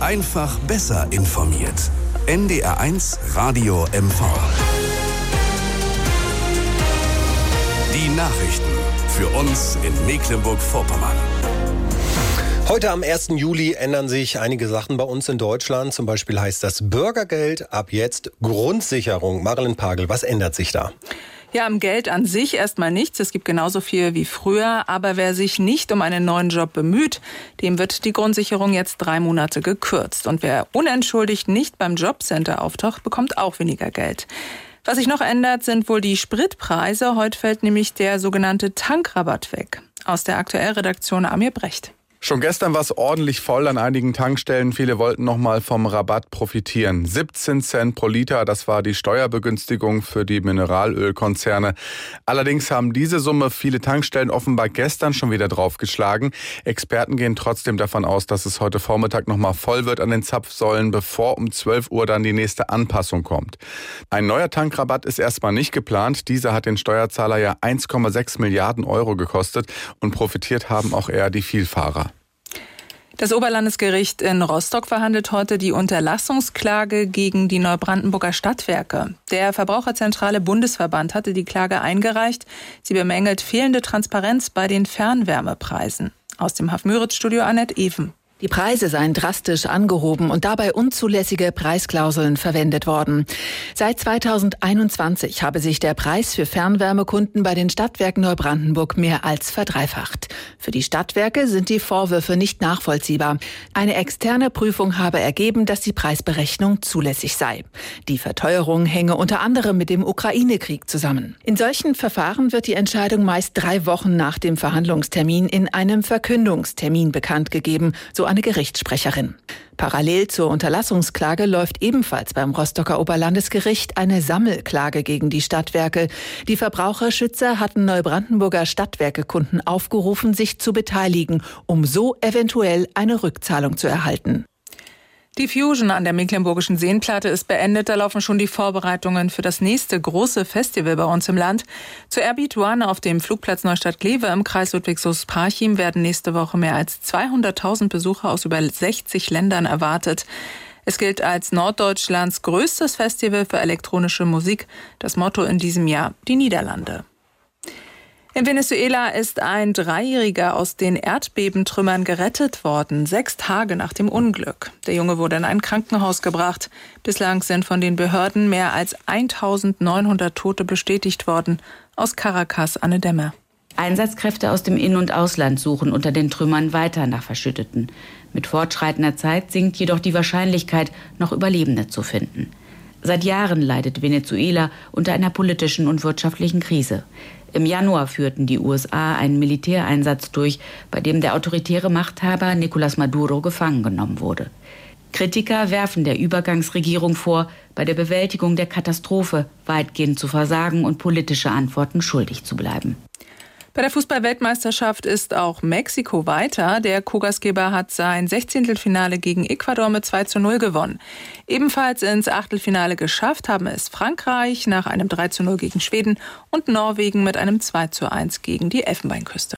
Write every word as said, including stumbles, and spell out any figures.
Einfach besser informiert. N D R eins Radio M V. Die Nachrichten für uns in Mecklenburg-Vorpommern. Heute am ersten Juli ändern sich einige Sachen bei uns in Deutschland. Zum Beispiel heißt das Bürgergeld ab jetzt Grundsicherung. Marilyn Pagel, was ändert sich da? Ja, am Geld an sich erstmal nichts. Es gibt genauso viel wie früher. Aber wer sich nicht um einen neuen Job bemüht, dem wird die Grundsicherung jetzt drei Monate gekürzt. Und wer unentschuldigt nicht beim Jobcenter auftaucht, bekommt auch weniger Geld. Was sich noch ändert, sind wohl die Spritpreise. Heute fällt nämlich der sogenannte Tankrabatt weg. Aus der Aktuellredaktion Amir Brecht. Schon gestern war es ordentlich voll an einigen Tankstellen. Viele wollten noch mal vom Rabatt profitieren. siebzehn Cent pro Liter, das war die Steuerbegünstigung für die Mineralölkonzerne. Allerdings haben diese Summe viele Tankstellen offenbar gestern schon wieder draufgeschlagen. Experten gehen trotzdem davon aus, dass es heute Vormittag noch mal voll wird an den Zapfsäulen, bevor um zwölf Uhr dann die nächste Anpassung kommt. Ein neuer Tankrabatt ist erstmal nicht geplant. Dieser hat den Steuerzahler ja eins Komma sechs Milliarden Euro gekostet und profitiert haben auch eher die Vielfahrer. Das Oberlandesgericht in Rostock verhandelt heute die Unterlassungsklage gegen die Neubrandenburger Stadtwerke. Der Verbraucherzentrale Bundesverband hatte die Klage eingereicht. Sie bemängelt fehlende Transparenz bei den Fernwärmepreisen. Aus dem Haff-Müritz-Studio Annette Even. Die Preise seien drastisch angehoben und dabei unzulässige Preisklauseln verwendet worden. Seit zweitausendeinundzwanzig habe sich der Preis für Fernwärmekunden bei den Stadtwerken Neubrandenburg mehr als verdreifacht. Für die Stadtwerke sind die Vorwürfe nicht nachvollziehbar. Eine externe Prüfung habe ergeben, dass die Preisberechnung zulässig sei. Die Verteuerung hänge unter anderem mit dem Ukraine-Krieg zusammen. In solchen Verfahren wird die Entscheidung meist drei Wochen nach dem Verhandlungstermin in einem Verkündungstermin bekannt gegeben, so eine Gerichtssprecherin. Parallel zur Unterlassungsklage läuft ebenfalls beim Rostocker Oberlandesgericht eine Sammelklage gegen die Stadtwerke. Die Verbraucherschützer hatten Neubrandenburger Stadtwerkekunden aufgerufen, sich zu beteiligen, um so eventuell eine Rückzahlung zu erhalten. Die Fusion an der Mecklenburgischen Seenplatte ist beendet. Da laufen schon die Vorbereitungen für das nächste große Festival bei uns im Land. Zur Airbeat One auf dem Flugplatz Neustadt-Glewe im Kreis Ludwigslust-Parchim werden nächste Woche mehr als zweihunderttausend Besucher aus über sechzig Ländern erwartet. Es gilt als Norddeutschlands größtes Festival für elektronische Musik. Das Motto in diesem Jahr: die Niederlande. In Venezuela ist ein Dreijähriger aus den Erdbebentrümmern gerettet worden, sechs Tage nach dem Unglück. Der Junge wurde in ein Krankenhaus gebracht. Bislang sind von den Behörden mehr als eintausendneunhundert Tote bestätigt worden. Aus Caracas, Anne Dämmer. Einsatzkräfte aus dem In- und Ausland suchen unter den Trümmern weiter nach Verschütteten. Mit fortschreitender Zeit sinkt jedoch die Wahrscheinlichkeit, noch Überlebende zu finden. Seit Jahren leidet Venezuela unter einer politischen und wirtschaftlichen Krise. Im Januar führten die U S A einen Militäreinsatz durch, bei dem der autoritäre Machthaber Nicolás Maduro gefangen genommen wurde. Kritiker werfen der Übergangsregierung vor, bei der Bewältigung der Katastrophe weitgehend zu versagen und politische Antworten schuldig zu bleiben. Bei der Fußball-Weltmeisterschaft ist auch Mexiko weiter. Der Co-Gastgeber hat sein Sechzehntelfinale gegen Ecuador mit zwei zu null gewonnen. Ebenfalls ins Achtelfinale geschafft haben es Frankreich nach einem drei zu null gegen Schweden und Norwegen mit einem zwei zu eins gegen die Elfenbeinküste.